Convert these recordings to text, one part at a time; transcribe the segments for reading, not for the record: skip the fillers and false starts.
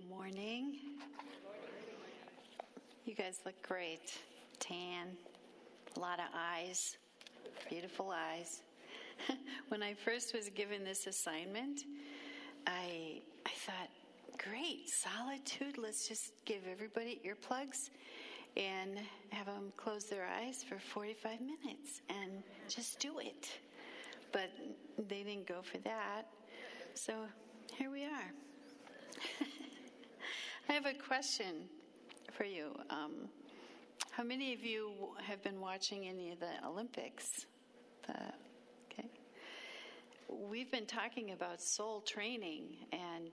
morning. You guys look great. Tan, a lot of eyes, beautiful eyes. When I first was given this assignment, I thought, great, solitude. Let's just give everybody earplugs and have them close their eyes for 45 minutes and just do it. But they didn't go for that. So here we are. I have a question for you. How many of you have been watching any of the Olympics? Okay. We've been talking about soul training and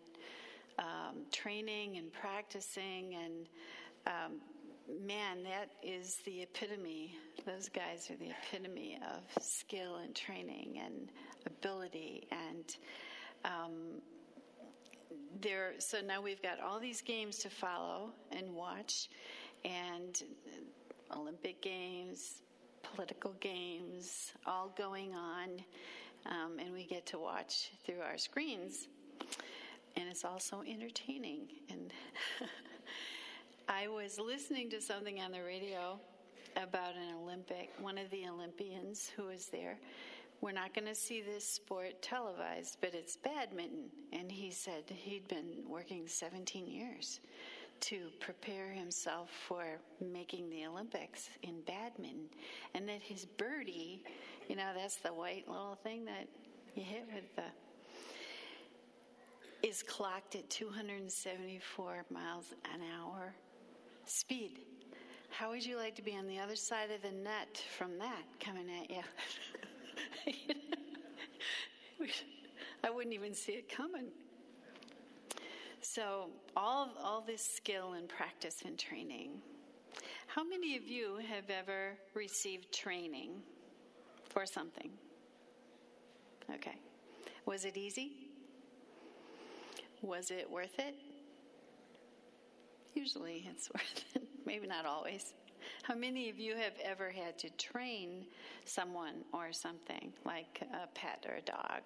practicing, and man, that is the epitome. Those guys are the epitome of skill and training and ability. And so now we've got all these games to follow and watch, and Olympic games, political games, all going on, and we get to watch through our screens, and it's also entertaining. And I was listening to something on the radio about one of the Olympians who was there. We're not going to see this sport televised, but it's badminton. And he said he'd been working 17 years to prepare himself for making the Olympics in badminton. And that his birdie, that's the white little thing that you hit with is clocked at 274 miles an hour speed. How would you like to be on the other side of the net from that coming at you? I wouldn't even see it coming. So all this skill and practice and training. How many of you have ever received training for something? Okay. Was it easy? Was it worth it? Usually it's worth it. Maybe not always. How many of you have ever had to train someone or something, like a pet or a dog?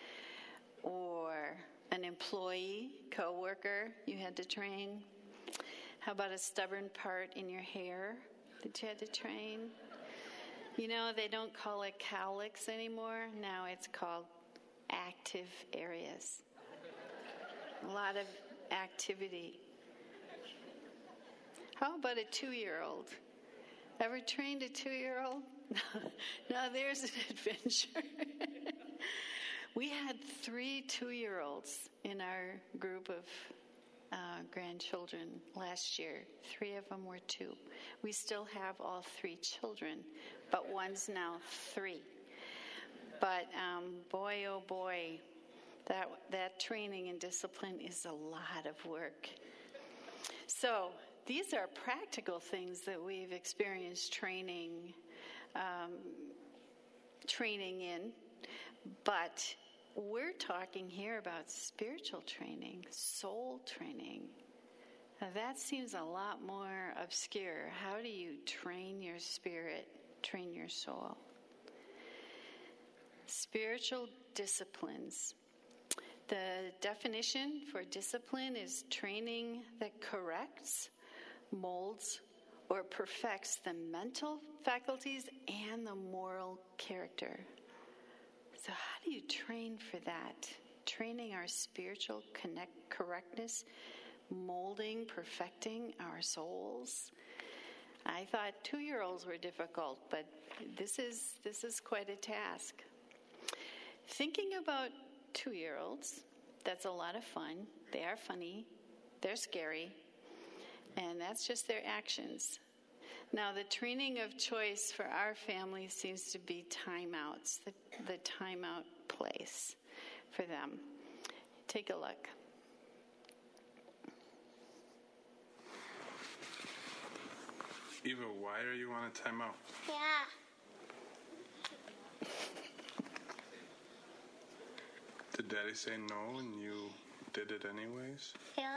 Or an employee, coworker you had to train? How about a stubborn part in your hair that you had to train? They don't call it cowlicks anymore. Now it's called active areas. A lot of activity. How about a 2-year-old? Ever trained a 2-year-old? Now there's an adventure. We had 3 2-year-olds in our group of grandchildren last year. 3 of them were 2. We still have all 3 children, but one's now 3. But boy, oh boy, that training and discipline is a lot of work. So these are practical things that we've experienced training in, but we're talking here about spiritual training, soul training. Now that seems a lot more obscure. How do you train your spirit, train your soul? Spiritual disciplines. The definition for discipline is training that corrects, molds, or perfects the mental faculties and the moral character. So how do you train for that? Training our spiritual correctness, molding, perfecting our souls. I thought 2-year-olds were difficult, but this is quite a task. Thinking about 2-year-olds, that's a lot of fun. They are funny, they're scary, and that's just their actions. Now, the training of choice for our family seems to be timeouts, the timeout place for them. Take a look. Eva, why are you on a timeout? Yeah. Did Daddy say no and you did it anyways? Yeah.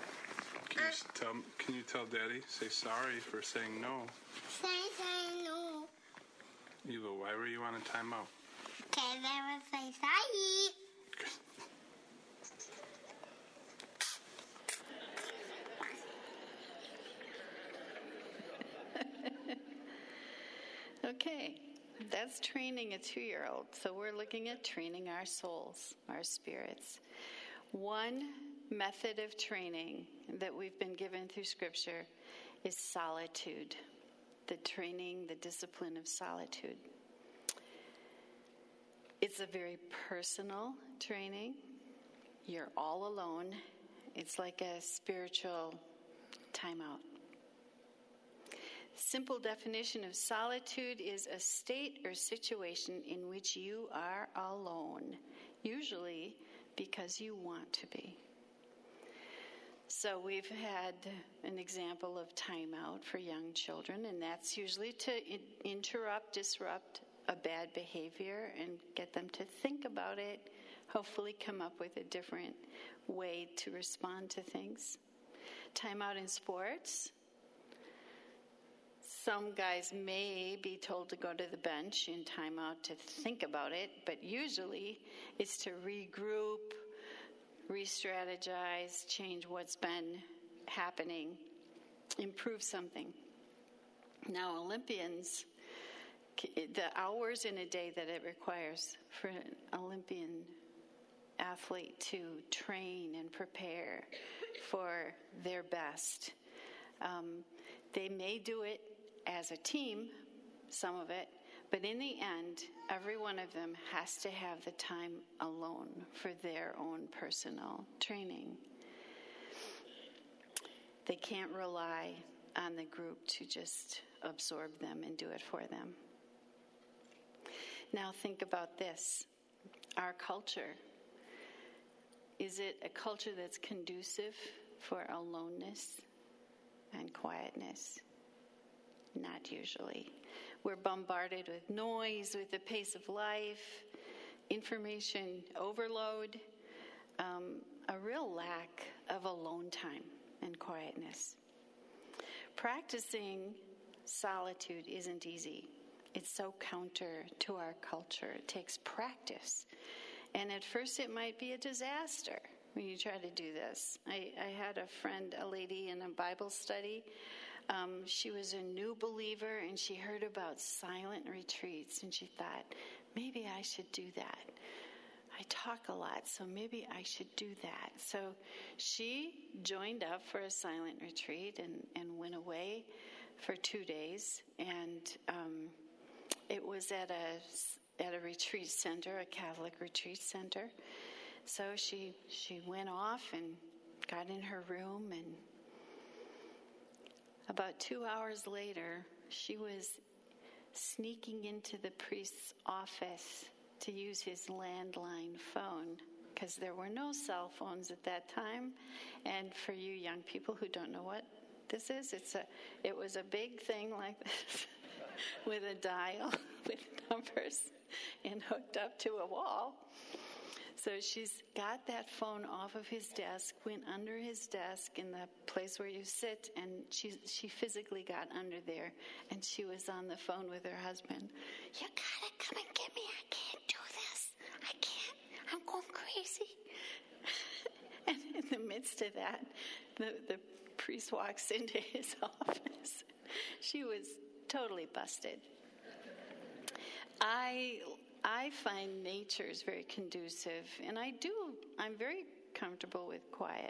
Can you tell Daddy, say sorry for saying no? Say no. Eva, why were you on a timeout? Because I was so sorry. Okay, that's training a 2-year-old. So we're looking at training our souls, our spirits. One method of training that we've been given through Scripture is solitude, the training, the discipline of solitude. It's a very personal training. You're all alone. It's like a spiritual timeout. Simple definition of solitude is a state or situation in which you are alone, usually because you want to be. So we've had an example of timeout for young children, and that's usually to disrupt a bad behavior and get them to think about it, hopefully come up with a different way to respond to things. Timeout in sports. Some guys may be told to go to the bench in timeout to think about it, but usually it's to regroup, re-strategize, change what's been happening, improve something. Now, Olympians, the hours in a day that it requires for an Olympian athlete to train and prepare for their best, they may do it as a team, some of it, but in the end, every one of them has to have the time alone for their own personal training. They can't rely on the group to just absorb them and do it for them. Now think about this. Our culture. Is it a culture that's conducive for aloneness and quietness? Not usually. We're bombarded with noise, with the pace of life, information overload, a real lack of alone time and quietness. Practicing solitude isn't easy. It's so counter to our culture. It takes practice. And at first it might be a disaster when you try to do this. I had a friend, a lady in a Bible study. She was a new believer, and she heard about silent retreats, and she thought, maybe I should do that. I talk a lot, so maybe I should do that. So she joined up for a silent retreat and went away for 2 days, and it was at a retreat center, a Catholic retreat center. So she went off and got in her room, and about 2 hours later, she was sneaking into the priest's office to use his landline phone, because there were no cell phones at that time. And for you young people who don't know what this is, it was a big thing like this with a dial with numbers and hooked up to a wall. So she's got that phone off of his desk, went under his desk in the place where you sit, and she physically got under there, and she was on the phone with her husband. You gotta come and get me. I can't do this. I can't. I'm going crazy. And in the midst of that, the priest walks into his office. She was totally busted. I find nature is very conducive, and I'm very comfortable with quiet.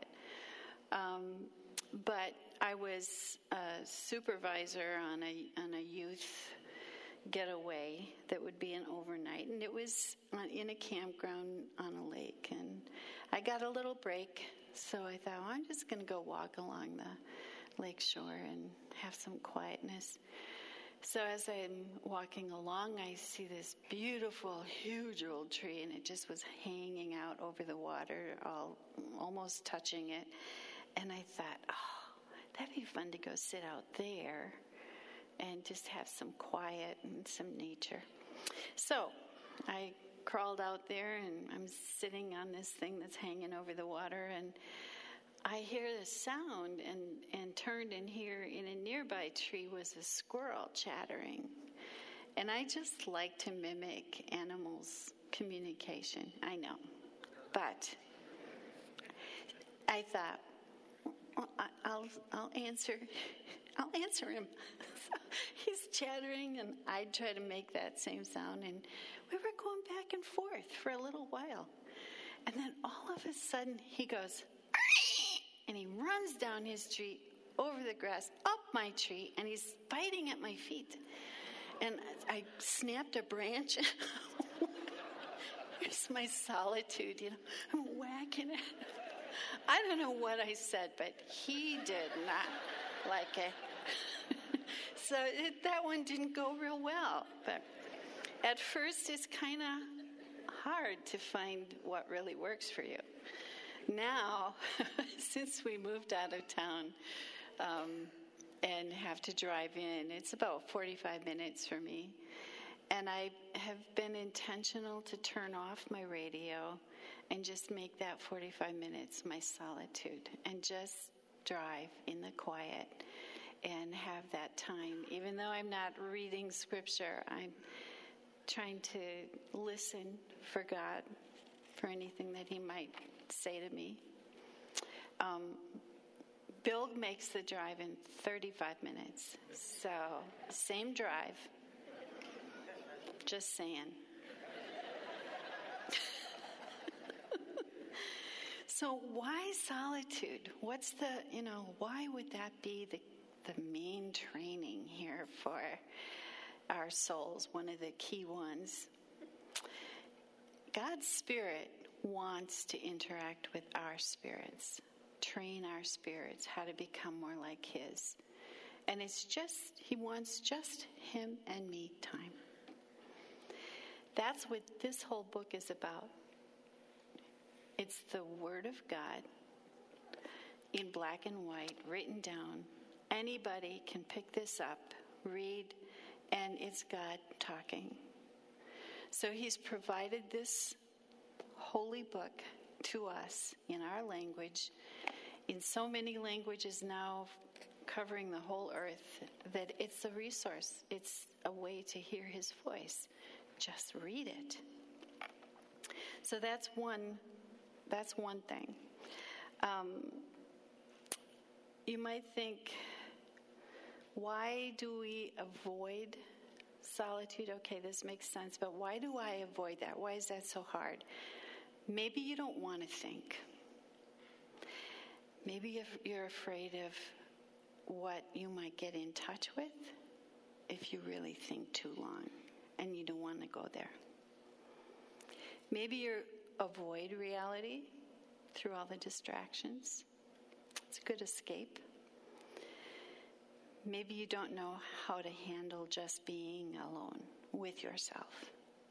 But I was a supervisor on a youth getaway that would be an overnight, and it was in a campground on a lake, and I got a little break, so I thought, well, I'm just going to go walk along the lake shore and have some quietness. So as I'm walking along, I see this beautiful, huge old tree, and it just was hanging out over the water, almost touching it. And I thought, oh, that'd be fun to go sit out there and just have some quiet and some nature. So I crawled out there, and I'm sitting on this thing that's hanging over the water, and I hear the sound and turned, and here in a nearby tree was a squirrel chattering. And I just like to mimic animals' communication. I know. But I thought, I'll answer him. So he's chattering, and I try to make that same sound, and we were going back and forth for a little while. And then all of a sudden, he goes, and he runs down his tree, over the grass, up my tree, and he's biting at my feet. And I snapped a branch. Here's my solitude, I'm whacking it. I don't know what I said, but he did not like it. So that one didn't go real well. But at first, it's kind of hard to find what really works for you. Now, since we moved out of town and have to drive in, it's about 45 minutes for me. And I have been intentional to turn off my radio and just make that 45 minutes my solitude and just drive in the quiet and have that time. Even though I'm not reading scripture, I'm trying to listen for God, for anything that he might say to me. Bill makes the drive in 35 minutes. So, same drive. Just saying. So why solitude? What's why would that be the main training here for our souls, one of the key ones? God's Spirit wants to interact with our spirits, train our spirits how to become more like his. And he wants just him and me time. That's what this whole book is about. It's the Word of God in black and white, written down. Anybody can pick this up, read, and it's God talking. So he's provided this holy book to us in our language, in so many languages now, covering the whole earth, that it's a resource. It's a way to hear his voice. Just read it. So that's one thing. You might think, why do we avoid solitude? Okay, this makes sense, but why do I avoid that? Why is that so hard? Maybe you don't want to think. Maybe you're afraid of what you might get in touch with if you really think too long. And you don't want to go there. Maybe you avoid reality through all the distractions. It's a good escape. Maybe you don't know how to handle just being alone with yourself.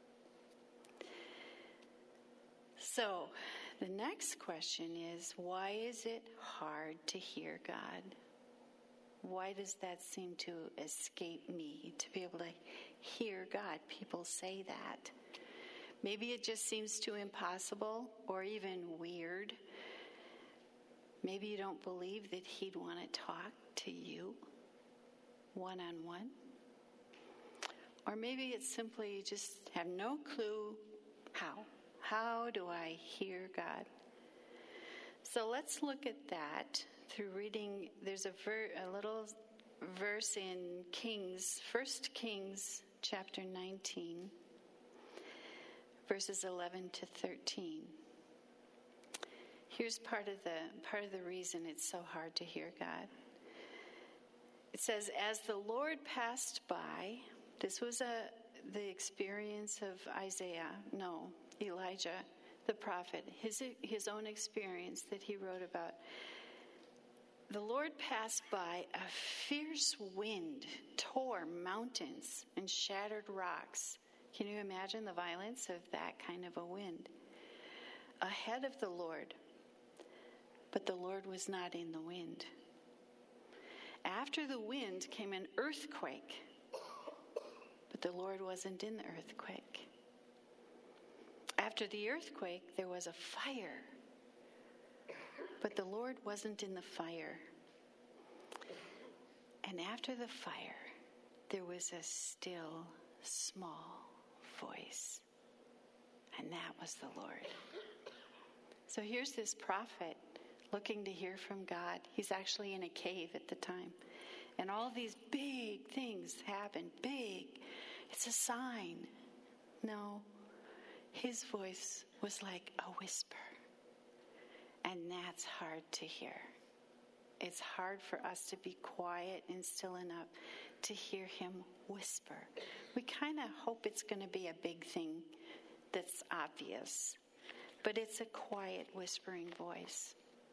So, the next question is, why is it hard to hear God? Why does that seem to escape me, to be able to hear God? People say that. Maybe it just seems too impossible or even weird. Maybe you don't believe that he'd want to talk to you one-on-one. Or maybe it's simply you just have no clue how. How do I hear God? So let's look at that through reading. There's a little verse in Kings, 1 Kings chapter 19, verses 11 to 13. Here's part of the reason it's so hard to hear God. It says, as the Lord passed by, this was the experience of Elijah, the prophet, his own experience that he wrote about. The Lord passed by, a fierce wind tore mountains and shattered rocks. Can you imagine the violence of that kind of a wind? Ahead of the Lord, but the Lord was not in the wind. After the wind came an earthquake, but the Lord wasn't in the earthquake. After the earthquake, there was a fire, but the Lord wasn't in the fire. And after the fire, there was a still, small voice, and that was the Lord. So here's this prophet looking to hear from God. He's actually in a cave at the time. And all these big things happen. Big. It's a sign. No. His voice was like a whisper. And that's hard to hear. It's hard for us to be quiet and still enough to hear him whisper. We kind of hope it's going to be a big thing that's obvious. But it's a quiet whispering voice.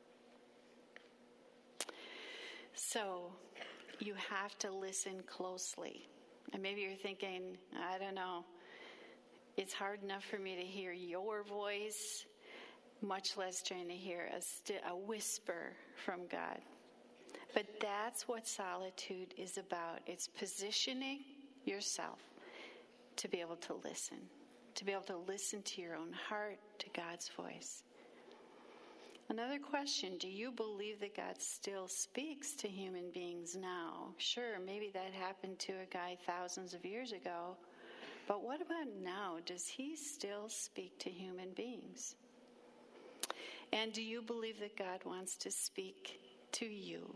So you have to listen closely. And maybe you're thinking, I don't know, it's hard enough for me to hear your voice, much less trying to hear a whisper from God. But that's what solitude is about. It's positioning yourself to be able to listen to your own heart, to God's voice. Another question, do you believe that God still speaks to human beings now? Sure, maybe that happened to a guy thousands of years ago, but what about now? Does he still speak to human beings? And do you believe that God wants to speak to you?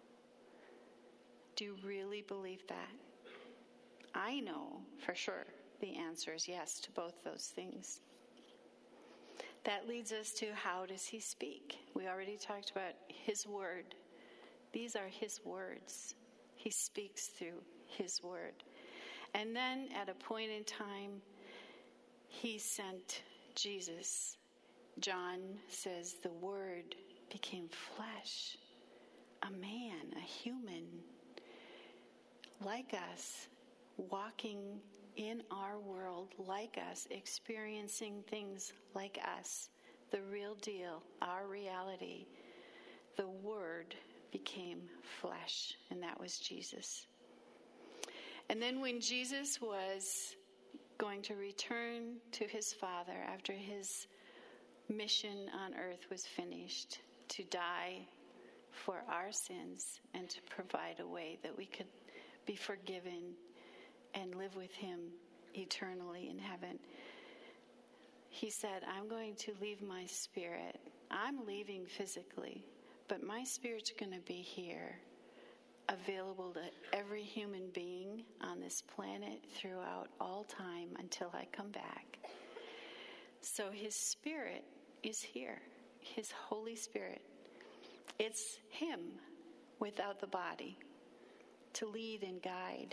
Do you really believe that? I know for sure the answer is yes to both those things. That leads us to, how does he speak? We already talked about his word. These are his words. He speaks through his word. And then at a point in time, he sent Jesus. John says the word became flesh, a man, a human, like us, walking in our world like us, experiencing things like us, the real deal, our reality. The Word became flesh, and that was Jesus. And then when Jesus was going to return to his Father after his mission on earth was finished, to die for our sins and to provide a way that we could be forgiven and live with him eternally in heaven, he said, I'm going to leave my spirit. I'm leaving physically, but my spirit's going to be here, available to every human being on this planet throughout all time until I come back. So his spirit is here, his Holy Spirit. It's him without the body to lead and guide.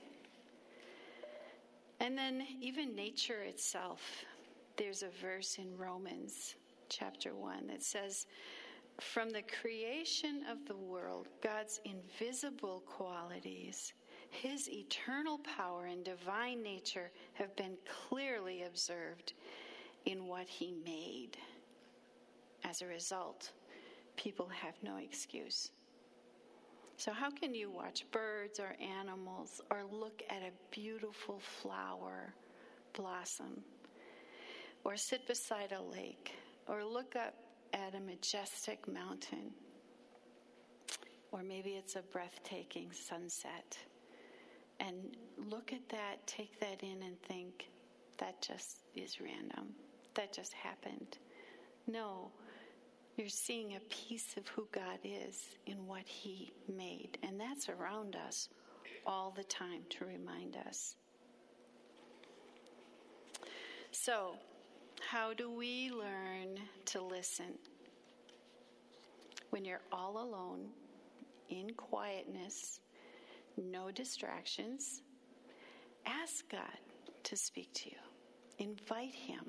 And then even nature itself, there's a verse in Romans chapter 1 that says, from the creation of the world, God's invisible qualities, his eternal power and divine nature have been clearly observed in what he made. As a result, people have no excuse. So how can you watch birds or animals or look at a beautiful flower blossom, or sit beside a lake, or look up at a majestic mountain, or maybe it's a breathtaking sunset, and look at that, take that in and think, that just is random, that just happened? No. You're seeing a piece of who God is in what he made. And that's around us all the time to remind us. So, how do we learn to listen? When you're all alone, in quietness, no distractions, ask God to speak to you. Invite him.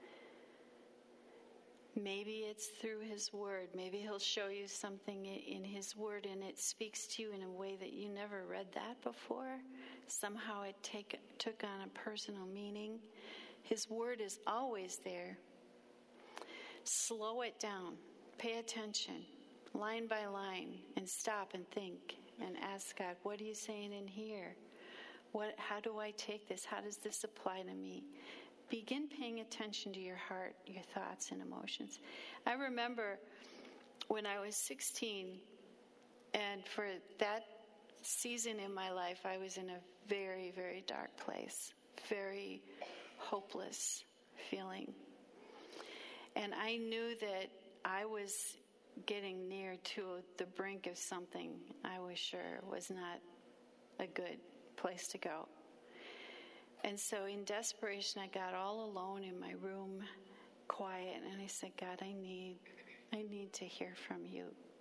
Maybe it's through his word. Maybe he'll show you something in his word and it speaks to you in a way that you never read that before. Somehow it took on a personal meaning. His word is always there. Slow it down. Pay attention, line by line, and stop and think and ask God, what are you saying in here? How do I take this? How does this apply to me? Begin paying attention to your heart, your thoughts, and emotions. I remember when I was 16, and for that season in my life, I was in a very, very dark place, very hopeless feeling. And I knew that I was getting near to the brink of something I was sure was not a good place to go. And so in desperation, I got all alone in my room, quiet, and I said, God, I need to hear from you.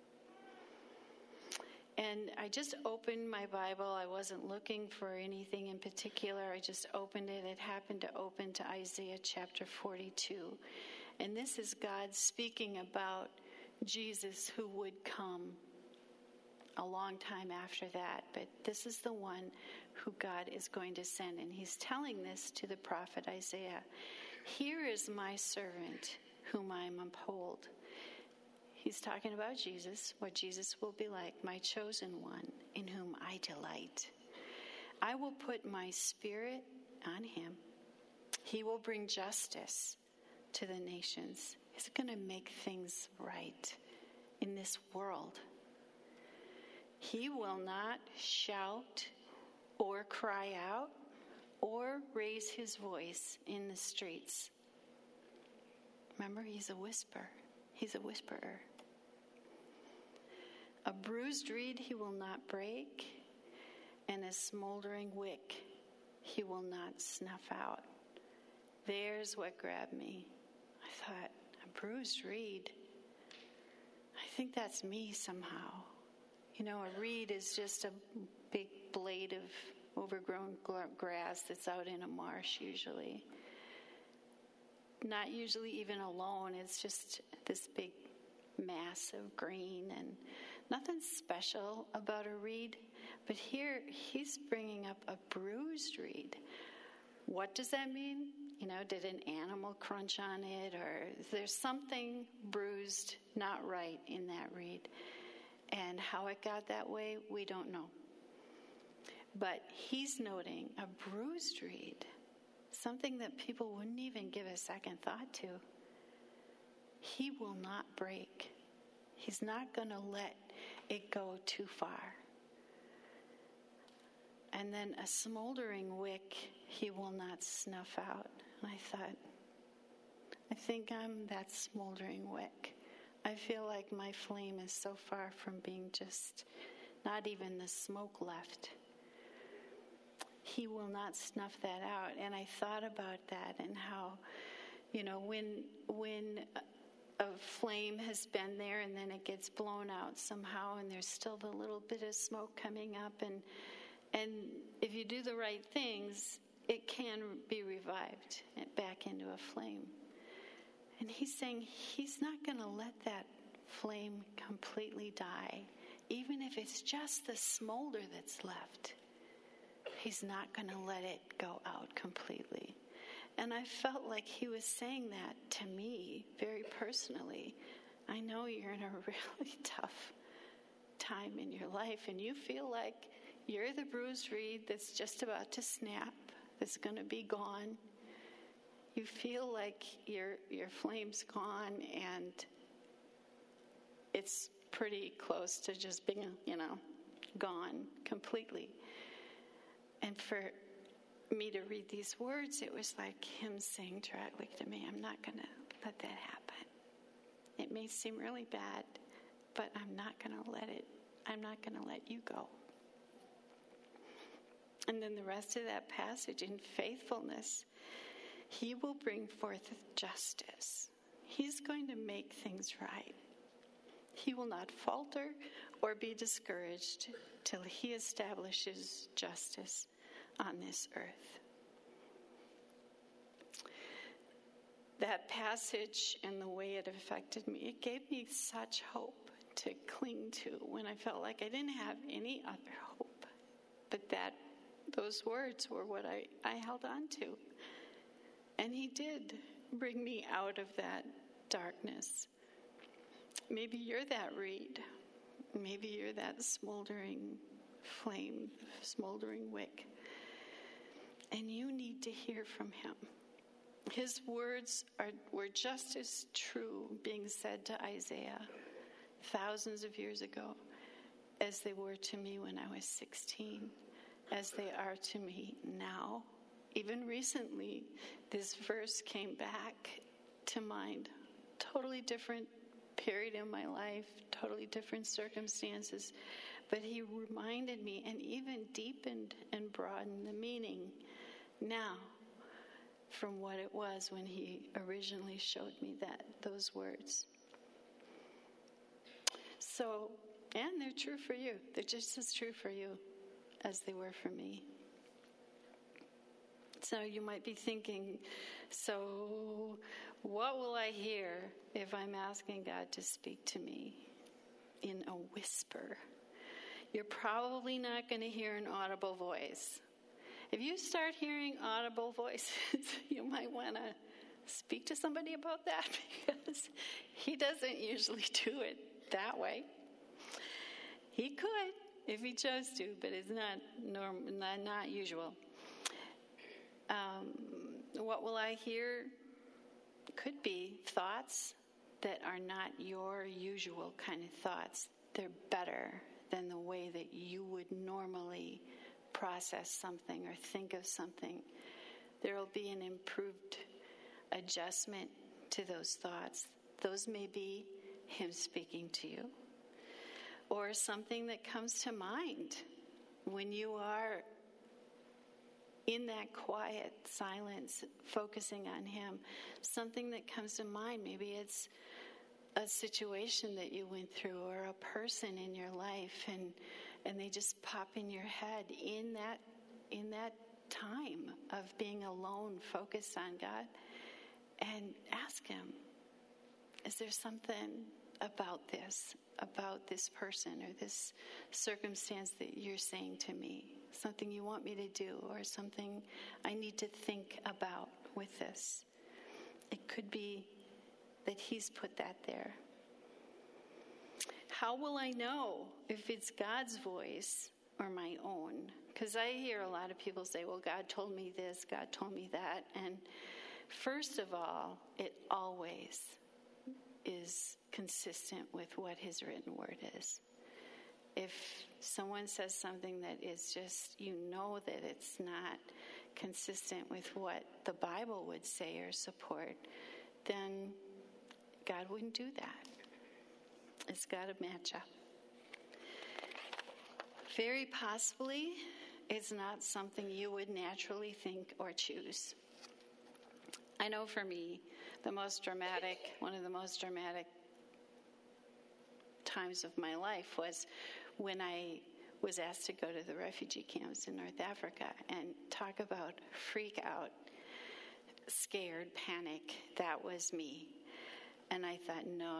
And I just opened my Bible. I wasn't looking for anything in particular. I just opened it. It happened to open to Isaiah chapter 42. And this is God speaking about Jesus who would come a long time after that. But this is the one who God is going to send. And he's telling this to the prophet Isaiah. Here is my servant whom I uphold. He's talking about Jesus, what Jesus will be like, my chosen one in whom I delight. I will put my spirit on him. He will bring justice to the nations. He's going to make things right in this world. He will not shout or cry out or raise his voice in the streets. Remember, he's a whisper. He's a whisperer. A bruised reed he will not break, and a smoldering wick he will not snuff out. There's what grabbed me. I thought, a bruised reed? I think that's me somehow. You know, a reed is just a big blade of overgrown grass that's out in a marsh usually. Not usually even alone. It's just this big mass of green and nothing special about a reed. But here he's bringing up a bruised reed. What does that mean? You know, did an animal crunch on it, or is there something bruised, not right in that reed? And how it got that way, we don't know. But he's noting a bruised reed, something that people wouldn't even give a second thought to. He will not break. He's not going to let it go too far. And then a smoldering wick he will not snuff out. And I thought, I think I'm that smoldering wick. I feel like my flame is so far from being just not even the smoke left. He will not snuff that out. And I thought about that and how, you know, when a flame has been there and then it gets blown out somehow and there's still the little bit of smoke coming up, and if you do the right things, it can be revived back into a flame. And he's saying he's not going to let that flame completely die, even if it's just the smolder that's left. He's not going to let it go out completely. And I felt like he was saying that to me very personally. I know you're in a really tough time in your life, and you feel like you're the bruised reed that's just about to snap, that's going to be gone. You feel like your flame's gone, and it's pretty close to just being, gone completely. And for me to read these words, it was like him saying directly to me, I'm not going to let that happen. It may seem really bad, but I'm not going to let you go. And then the rest of that passage, in faithfulness, he will bring forth justice. He's going to make things right. He will not falter or be discouraged till he establishes justice on this earth. That passage and the way it affected me, it gave me such hope to cling to when I felt like I didn't have any other hope. But those words were what I held on to. And he did bring me out of that darkness. Maybe you're that reed. Maybe you're that smoldering flame, smoldering wick. And you need to hear from him. His words were just as true being said to Isaiah thousands of years ago as they were to me when I was 16, as they are to me now. Even recently, this verse came back to mind. Totally different period in my life, totally different circumstances. But he reminded me and even deepened and broadened the meaning now from what it was when he originally showed me those words. So, and they're true for you. They're just as true for you as they were for me. So you might be thinking, so what will I hear if I'm asking God to speak to me in a whisper? You're probably not going to hear an audible voice. If you start hearing audible voices, you might want to speak to somebody about that, because he doesn't usually do it that way. He could if he chose to, but it's not usual. What will I hear? Could be thoughts that are not your usual kind of thoughts. They're better than the way that you would normally process something or think of something. There will be an improved adjustment to those thoughts. Those may be him speaking to you, or something that comes to mind when you are in that quiet silence, focusing on him. Something that comes to mind. Maybe it's a situation that you went through, or a person in your life, and they just pop in your head in that time of being alone, focused on God. And ask him, is there something about this person or this circumstance that you're saying to me? Something you want me to do, or something I need to think about with this? It could be that he's put that there. How will I know if it's God's voice or my own? Because I hear a lot of people say, well, God told me this, God told me that. And first of all, it always is consistent with what his written word is. If someone says something that is just, you know that it's not consistent with what the Bible would say or support, then God wouldn't do that. It's got to match up. Very possibly, it's not something you would naturally think or choose. I know for me, one of the most dramatic times of my life was when I was asked to go to the refugee camps in North Africa, and talk about freak out, scared, panic. That was me. And I thought, no.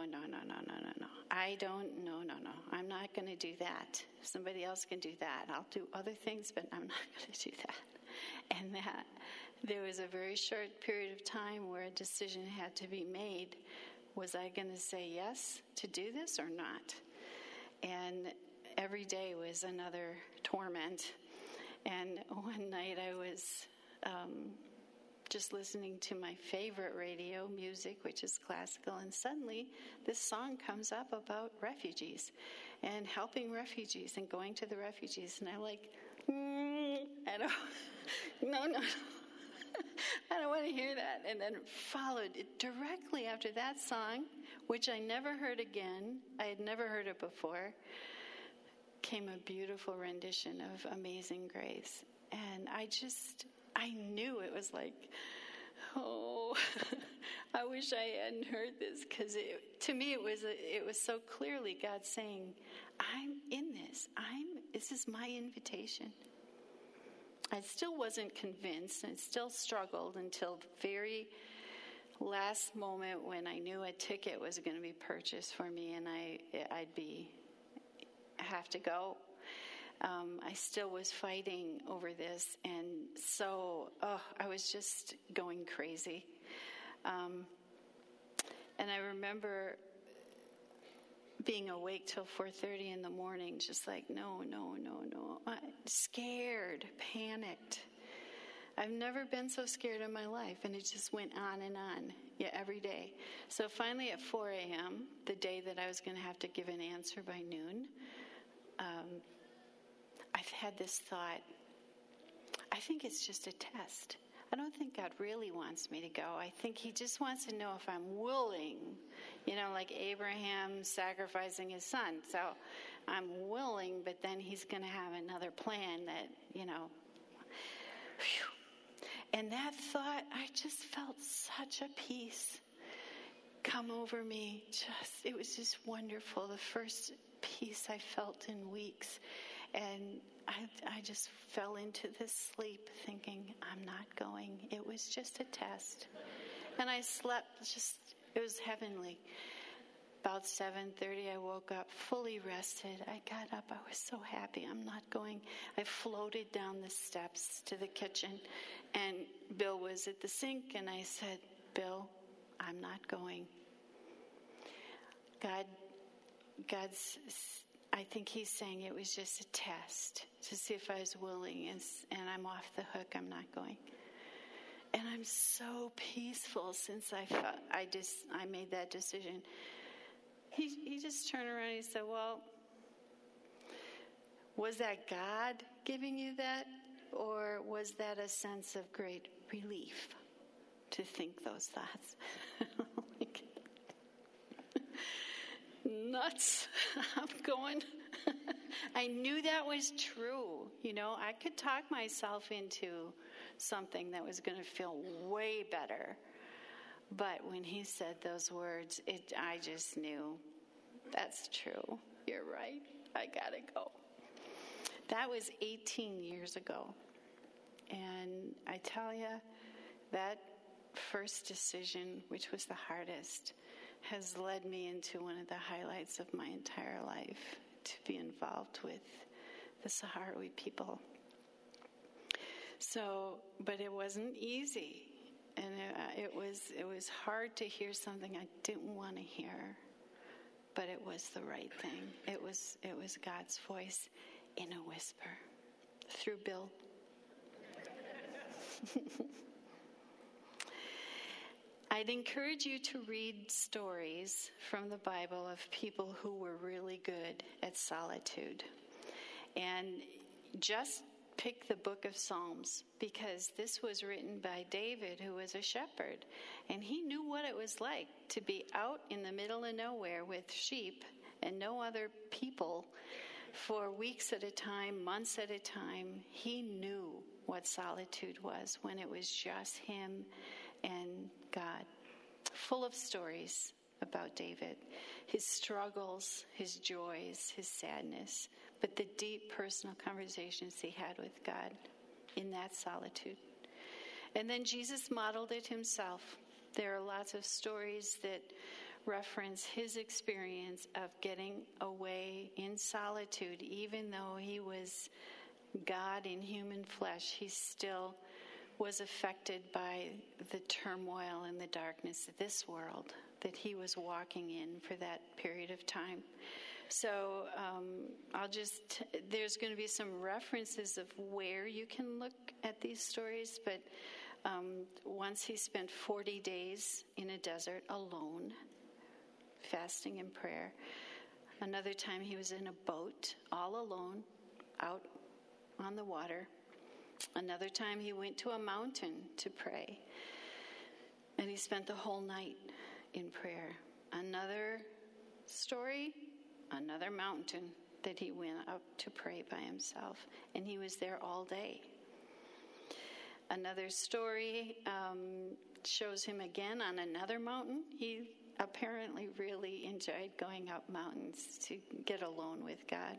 I'm not going to do that. Somebody else can do that. I'll do other things, but I'm not going to do that. And that there was a very short period of time where a decision had to be made. Was I going to say yes to do this or not? And every day was another torment. And one night I was just listening to my favorite radio music, which is classical, and suddenly this song comes up about refugees and helping refugees and going to the refugees. And I'm like, I don't want to hear that. And then followed it directly after that song, which I never heard again. I had never heard it before. Came a beautiful rendition of Amazing Grace. And I knew it was like, oh, I wish I hadn't heard this, because to me it was so clearly God saying, I'm in this. This is my invitation. I still wasn't convinced, and still struggled until the very last moment when I knew a ticket was going to be purchased for me, and I'd have to go. I still was fighting over this, and so I was just going crazy. And I remember being awake till 4:30 in the morning, just like, no. Scared, panicked. I've never been so scared in my life, and it just went on and on, every day. So finally at 4 a.m., the day that I was going to have to give an answer by noon, I've had this thought, I think it's just a test. I don't think God really wants me to go. I think he just wants to know if I'm willing, like Abraham sacrificing his son. So I'm willing, but then he's going to have another plan that, whew. And that thought, I just felt such a peace come over me. It was just wonderful. The first peace I felt in weeks. And I just fell into this sleep thinking, I'm not going. It was just a test. And I slept it was heavenly. About 7:30, I woke up fully rested. I got up. I was so happy. I'm not going. I floated down the steps to the kitchen, and Bill was at the sink, and I said, Bill, I'm not going. God's, I think he's saying it was just a test to see if I was willing, and I'm off the hook. I'm not going. And I'm so peaceful since I made that decision. He just turned around and he said, well, was that God giving you that? Or was that a sense of great relief to think those thoughts? Like, nuts. I'm going. I knew that was true. I could talk myself into something that was going to feel way better. But when he said those words, I just knew, that's true. You're right. I got to go. That was 18 years ago. And I tell you, that first decision, which was the hardest, has led me into one of the highlights of my entire life, to be involved with the Sahrawi people. So, but it wasn't easy. And it was hard to hear something I didn't want to hear, but it was the right thing. It was God's voice in a whisper through Bill. I'd encourage you to read stories from the Bible of people who were really good at solitude, and just pick the book of Psalms, because this was written by David, who was a shepherd, and he knew what it was like to be out in the middle of nowhere with sheep and no other people for weeks at a time, months at a time. He knew what solitude was when it was just him and God. Full of stories about David, his struggles, his joys, his sadness, but the deep personal conversations he had with God in that solitude. And then Jesus modeled it himself. There are lots of stories that reference his experience of getting away in solitude. Even though he was God in human flesh, he still was affected by the turmoil and the darkness of this world that he was walking in for that period of time. So there's going to be some references of where you can look at these stories, but once he spent 40 days in a desert alone, fasting and prayer. Another time he was in a boat, all alone, out on the water. Another time he went to a mountain to pray, and he spent the whole night in prayer. Another story, another mountain that he went up to pray by himself, and he was there all day. Another story shows him again on another mountain. He apparently really enjoyed going up mountains to get alone with God.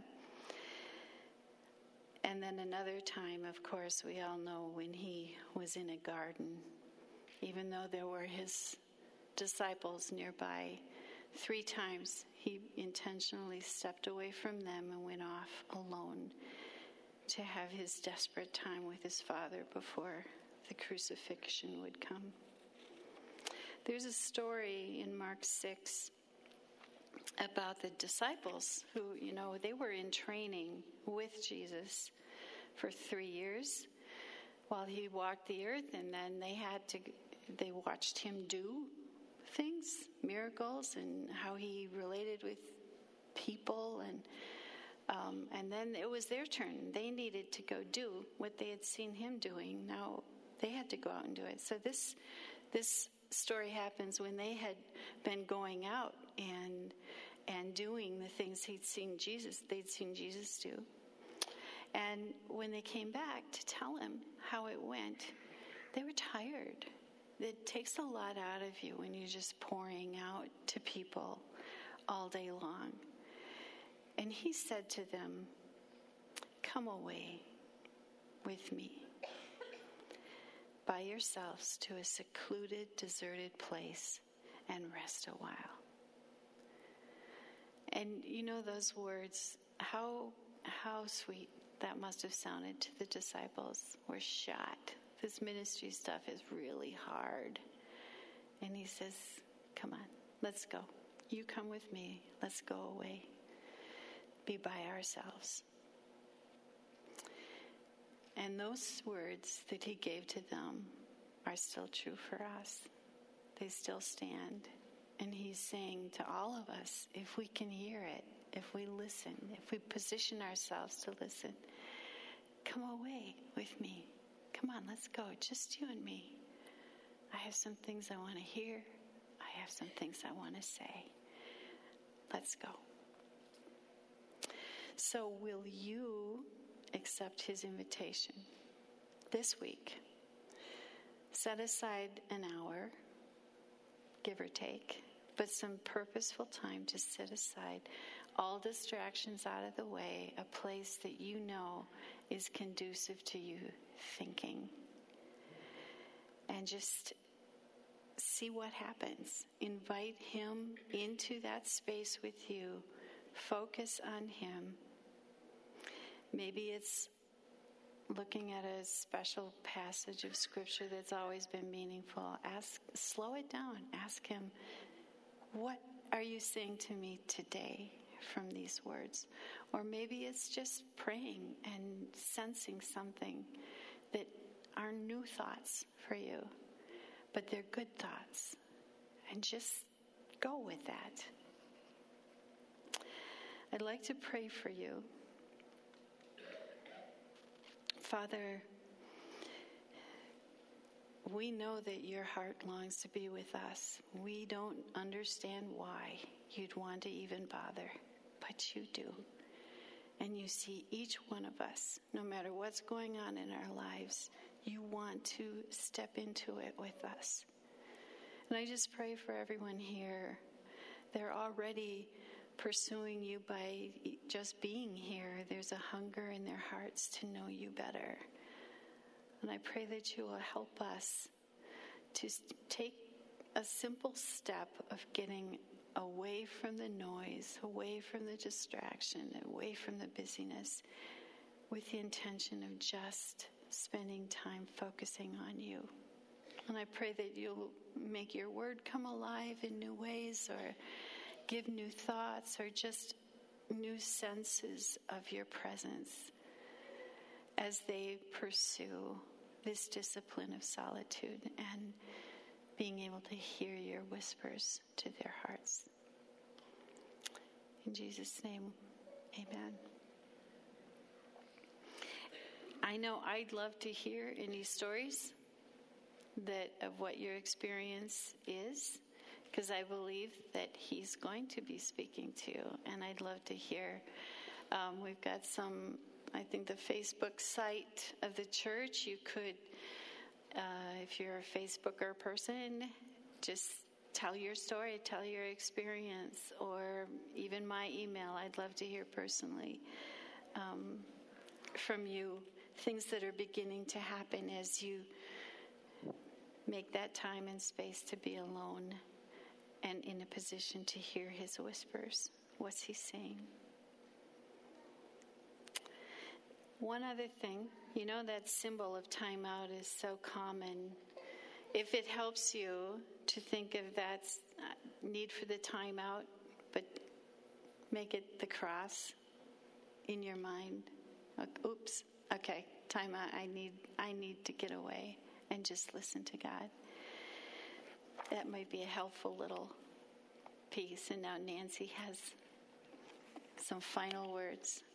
And then another time, of course, we all know when he was in a garden, even though there were his disciples nearby. 3 times he intentionally stepped away from them and went off alone to have his desperate time with his Father before the crucifixion would come. There's a story in Mark 6 about the disciples who, they were in training with Jesus for 3 years while he walked the earth, and then they watched him do things, miracles, and how he related with people, and then it was their turn. They needed to go do what they had seen him doing. Now they had to go out and do it. So this story happens when they had been going out and doing the things they'd seen Jesus do. And when they came back to tell him how it went, they were tired. It takes a lot out of you when you're just pouring out to people all day long. And he said to them, "Come away with me by yourselves to a secluded, deserted place and rest a while." And you know those words, how sweet that must have sounded to the disciples. We're shot. This ministry stuff is really hard. And he says, "Come on, let's go. You come with me. Let's go away. Be by ourselves." And those words that he gave to them are still true for us. They still stand. And he's saying to all of us, if we can hear it, if we listen, if we position ourselves to listen, come away with me. Come on, let's go. Just you and me. I have some things I want to hear. I have some things I want to say. Let's go. So will you accept his invitation this week? Set aside an hour, give or take, but some purposeful time to set aside all distractions out of the way, a place that you know is conducive to you thinking. And just see what happens. Invite him into that space with you. Focus on him. Maybe it's looking at a special passage of scripture that's always been meaningful. Slow it down. Ask him, what are you saying to me today from these words? Or maybe it's just praying and sensing something that are new thoughts for you, but they're good thoughts. And just go with that. I'd like to pray for you. Father, we know that your heart longs to be with us. We don't understand why you'd want to even bother, but you do. And you see each one of us, no matter what's going on in our lives, you want to step into it with us. And I just pray for everyone here. They're already pursuing you by just being here. There's a hunger in their hearts to know you better. And I pray that you will help us to take a simple step of getting away from the noise, away from the distraction, away from the busyness, with the intention of just spending time focusing on you. And I pray that you'll make your word come alive in new ways, or give new thoughts, or just new senses of your presence as they pursue this discipline of solitude and being able to hear your whispers to their hearts. In Jesus' name, amen. I know I'd love to hear any stories of what your experience is, because I believe that he's going to be speaking to you, and I'd love to hear. We've got some, I think the Facebook site of the church, you could, if you're a Facebooker person, just tell your story, tell your experience, or even my email. I'd love to hear personally from you things that are beginning to happen as you make that time and space to be alone and in a position to hear his whispers. What's he saying? One other thing, you know, that symbol of time out is so common. If it helps you to think of that need for the time out, but make it the cross in your mind. Oops, okay, time out. I need to get away and just listen to God. That might be a helpful little piece. And now Nancy has some final words.